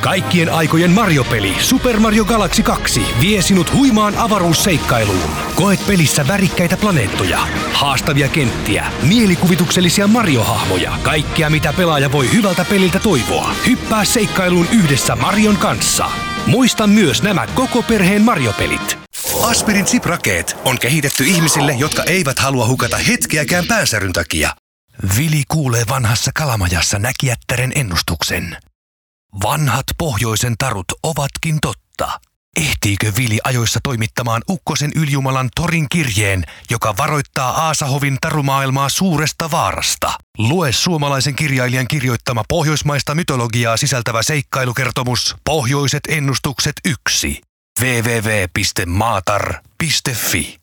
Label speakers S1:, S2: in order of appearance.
S1: Kaikkien aikojen Mario-peli Super Mario Galaxy 2 vie sinut huimaan avaruusseikkailuun. Koet pelissä värikkäitä planeettoja, haastavia kenttiä, mielikuvituksellisia Mario-hahmoja. Kaikkea mitä pelaaja voi hyvältä peliltä toivoa. Hyppää seikkailuun yhdessä Marion kanssa. Muista myös nämä koko perheen Mario-pelit. Aspirin Ziprakeet on kehitetty ihmisille, jotka eivät halua hukata hetkeäkään päänsäryn takia. Vili kuulee vanhassa kalamajassa näkijättären ennustuksen. Vanhat pohjoisen tarut ovatkin totta. Ehtiikö Vili ajoissa toimittamaan ukkosen Yljumalan Torin kirjeen, joka varoittaa Aasahovin tarumaailmaa suuresta vaarasta? Lue suomalaisen kirjailijan kirjoittama pohjoismaista mytologiaa sisältävä seikkailukertomus Pohjoiset ennustukset 1. www.maatar.fi